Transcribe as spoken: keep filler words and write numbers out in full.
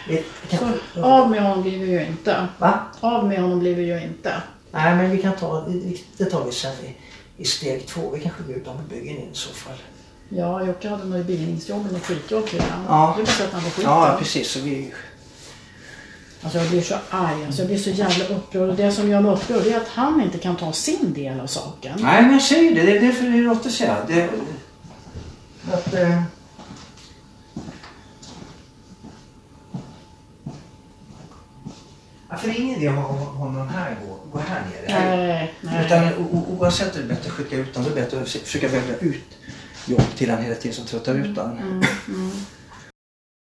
Vi, vi kan, Så, av med honom blir vi ju inte. Va? Av med honom blir vi ju inte. Nej, men vi kan ta, det tar vi sen i, i steg två. Vi kanske går ut dem på byggen i så fall. Ja, Jocke hade några bildningsjobb och något skitjobb till den. Ja. Det är bara så att han får skiten. Ja, precis. Så vi... Alltså jag blir så arg, alltså jag blir så jävla upprörd. Och det som gör mig upprörd är att han inte kan ta sin del av saken. Nej, men jag säger det. Det är därför det låter säga. Det... Att... Eh... Ja, för det är ingen idé att ha honom här gå, gå här nere. Nej, nej. Utan o, oavsett är det bättre att skicka ut honom. Det är bättre att försöka välja ut jobb till han hela tiden som tröttar ut honom. Mm, mm.